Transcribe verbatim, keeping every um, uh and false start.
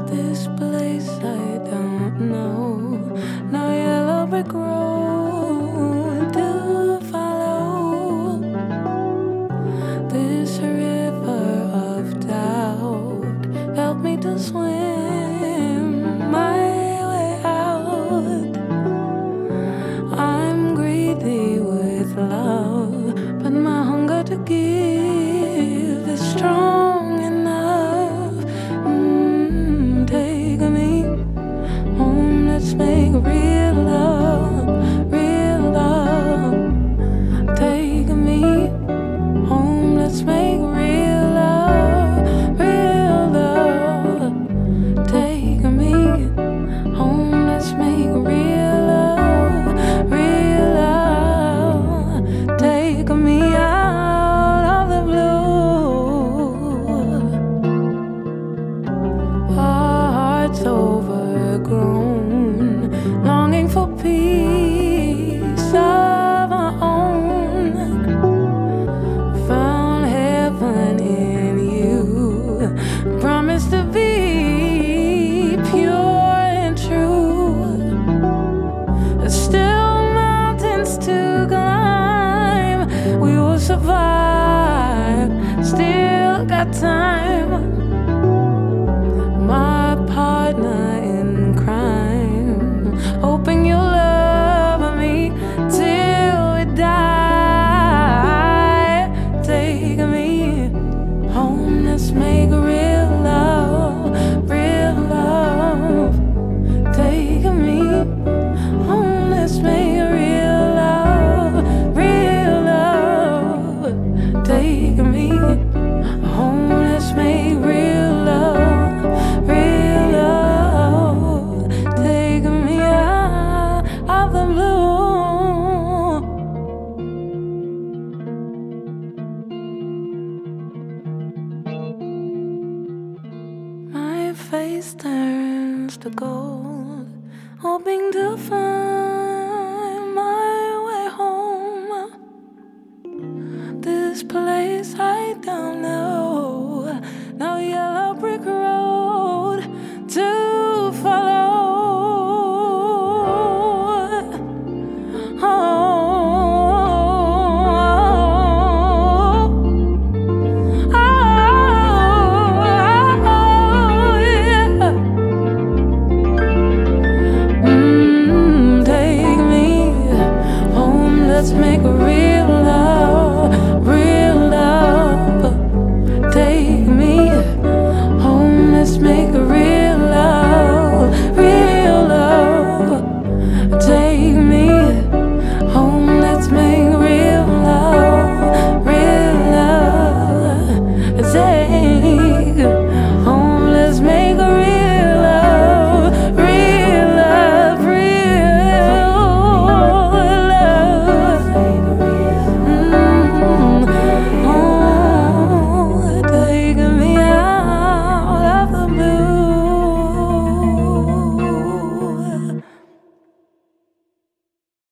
This place I don't know, no yellow brick road to follow. This river of doubt, help me to swim my way out. I'm greedy with love, but my hunger to give is strong enough. Mm, take me home, let's make real love, real love. Take me home, let's make real love, real love. Take me home, let's make real love, real love. Take me out of the blue. Our hearts overgrown, longing for peace of our own. Found heaven in you, promised to be pure and true. Still mountains to climb, we will survive, still got time. My partner in crime, hoping you'll love me till we die. Take me home, let's make real love, real love. Take me home, let's make real love, real love. Take me home, let's make real love, real love. Take me out of the blue. My face turns to gold, hoping to find my way home. This place I don't know.